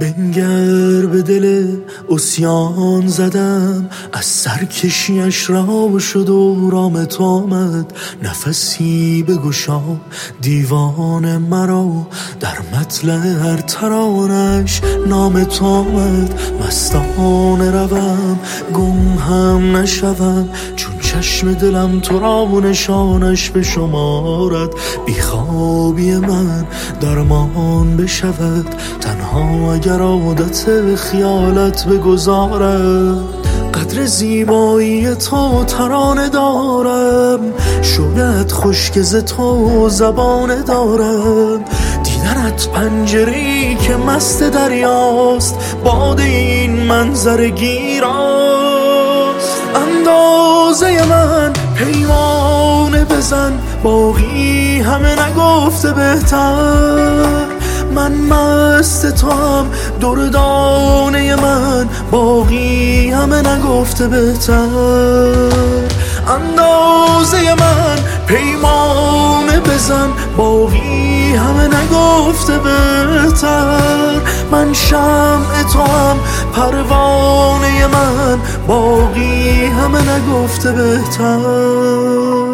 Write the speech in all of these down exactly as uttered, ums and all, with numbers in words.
بنگر به دل عصیان زدم، از سرکشیش رام شد و رام تو آمد. نفسی بگشا دیوان مرا، در مطلع هر ترانش نام تو آمد. مستانه روم گم هم نشوم، چون چشم دلم تو را و نشانش به شمارد. بیخوابی من درمان بشود، تنها اگر عادت خیالت بگذارم. قدر زیبایی تو ترانه دارم، شاید خشک ز تو زبانه دارم. دیدنت پنجره‌ای که مست دریاست، باد این منظر گیراست. اندازه من پیمانه بزن، باقی همه نگفته بهتر. من مست تو هم دردانه من، باقی همه نگفته بهتر. اندازه من پیمانه بزن، باقی همه نگفته بهتر. من شمع تو هم پروانه من، باقی همه نگفته بهتر.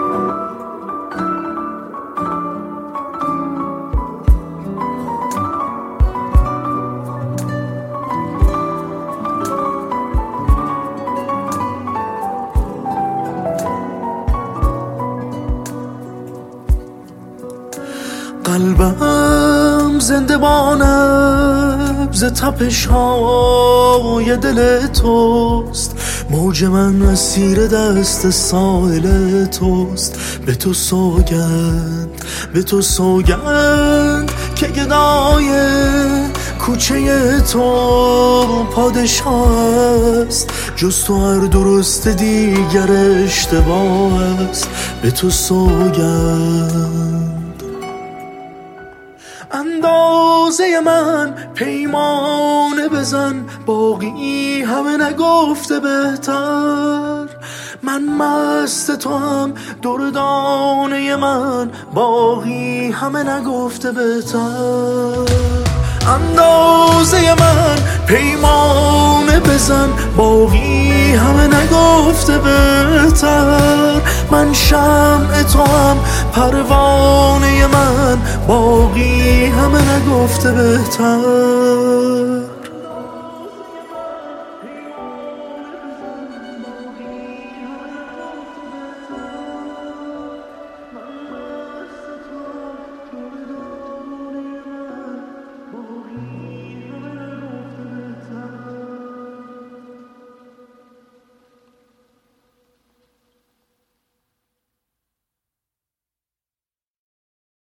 قلبم زنده بانم ز تپش های دل توست، موج من اسیر دست ساحل توست. به تو سوگند به تو سوگند که گدای کوچه تو پادشاه است. جز تو هر درست دیگر اشتباه است. به تو سوگند. اندازه من پیمانه بزن، باقی همه نگفته بهتر. من مست تو هم دردانه من، باقی همه نگفته بهتر. اندازه من پیمانه بزن، باقی همه نگفته بهتر. من شمع تو هم پروانه من، باقی همه نگفته بهتر.